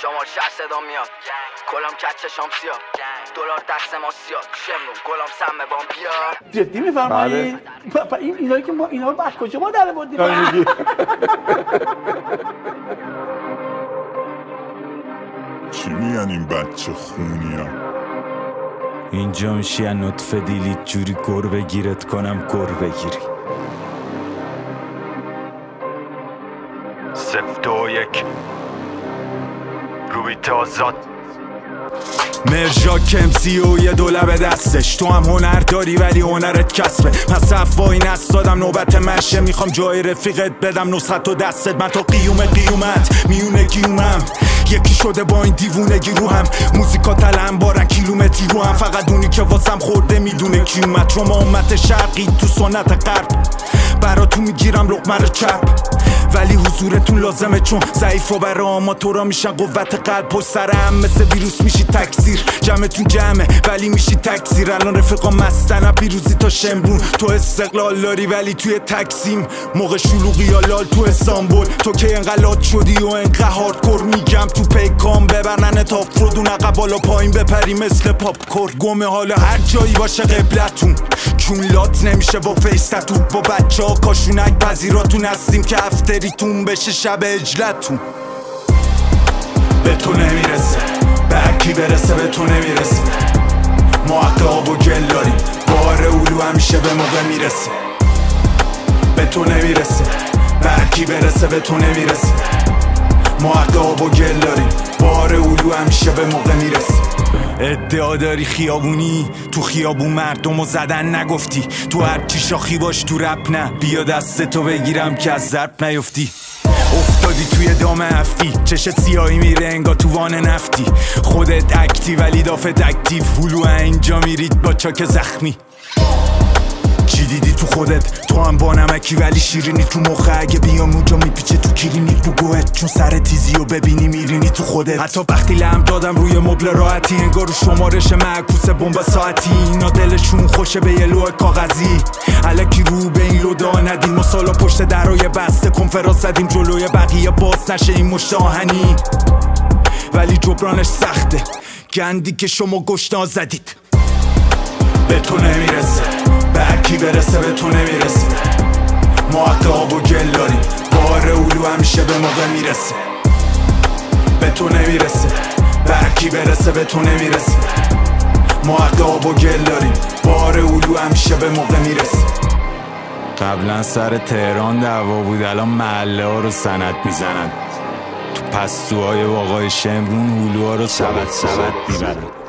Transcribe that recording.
شمال شهر صدا میاد کلام کچشام سیاه دلار دست ما سیاه شمرون کلام سمه بام بیا جدی میفرمایید؟ اینایی که ما اینا رو بعد کجا ما در بردیم؟ چی میگن این بچه خونیم؟ اینجا میشی از نطفه دیلیت جوری گر بگیرت کنم گر بگیری 0-2-1 روبیت آزاد مرژاک امسی و یه دولبه دستش تو هم هنر داری ولی هنرت کسبه پس افوایی نستادم نوبت مشه میخوام جای رفیقت بدم نسخت و دستت من تا قیومت میونه گیومم یکی شده با این دیوونگی رو هم موزیکا تلم بارن کیلومتری رو هم فقط اونی که واسم خورده میدونه کی اومد شما امت شرقی تو سنت غرب براتون میگیرم لقمه رو چپ ولی حضورتون لازمه چون ضعیف و برای آماتورا میشن قوت قلب پشت سرم مثل ویروس میشی تکثیر جمعتون جمعه ولی میشی تکثیر الان رفقا مستن پیروزی تا شمرون تو استقلال داری ولی توی تکسیم موقع شلوغی یا لال تو استانبول تو که انقلات شدی و انقدر هاردکور میگم تو پیکام ببرنن تا فرودون عقب بالا پایین بپری مثل پاپکورن گمه حالا هر جایی باشه قبلتون چون لات نمیشه با فیستتون با بچه ها کاشونک پذیراتون هستیم که افتریتون بشه شب اجلتون به تو نمیرسه به هرکی برسه به تو نمیرسه ما حق آب و گل داریم بار اولو همیشه به موقع میرسه به تو نمیرسه به هرکی برسه به تو نمیرسه ما حق آب و گل داریم بار اولو همیشه به موقع میرسه ادعا داری خیابونی تو خیابون مردمو زدن نگفتی تو هر چی شاخی باش تو رپ نه بیا دستتو بگیرم که از ضرب نیفتی افتادی توی دام هفتی چشت سیاهی میره انگار تو وان نفتی خودت اکتی ولی دافت اکتیو هلو اینجا میرید با چاک زخمی چی دیدی تو خودت تو هم با نمکی ولی شیرینی تو مخه اگه بیام اونجا میپیچه تو کلینیک تو گوهت چون سر تیزی و ببینی میرینی تو خودت حتی وقتی لم دادم روی مبل راحتی انگار رو شمارش معکوس بمب ساعتی اینا دلشون خوشه به یه لوح کاغذی الکی رو به این لودا ندیم ما سالا پشت درای بسته کنفرانس زدیم جلوی بقیه باز نشه این مشت آهنی ولی جبرانش سخته گندی که شما گشنا زدید به تو نمیرسه به هرکی برسه به تو نمیرسه ما حق آب و گل داریم بار اولو همیشه به موقع میرسه به تو نمیرسه به هرکی برسه به تو نمیرسه ما حق آب و گل داریم بار اولو همیشه به موقع میرسه قبلا سر تهران دعوا بود الان محله ها رو سند میزنن تو پستوهای واقعی شمرون هلوها رو سبد میبرن